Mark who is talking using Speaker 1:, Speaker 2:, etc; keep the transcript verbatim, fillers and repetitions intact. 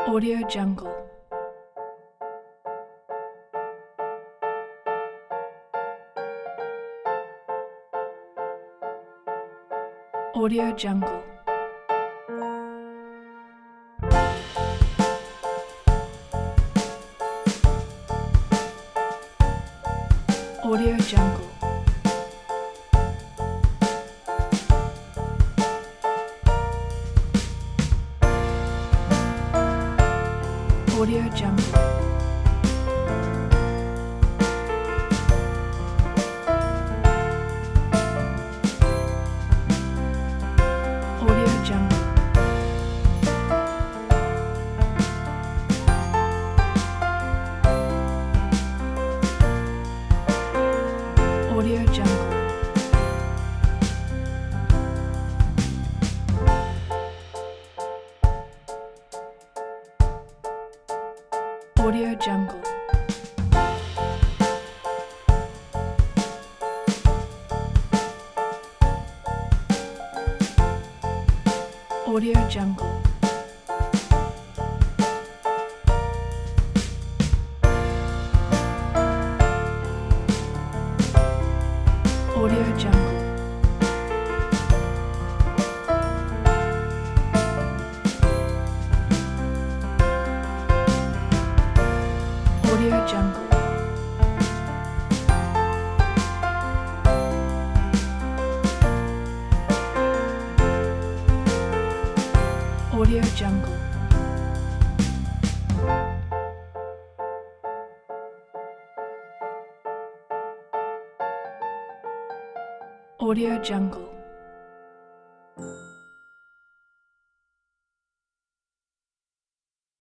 Speaker 1: Audio Jungle. Audio Jungle. Audio Jungle. Audio Jungle. Audio Jungle. Audio Jungle. Audio Jungle. Audio Jungle. Audio Jungle. Audio Jungle. Audio Jungle. Audio Jungle.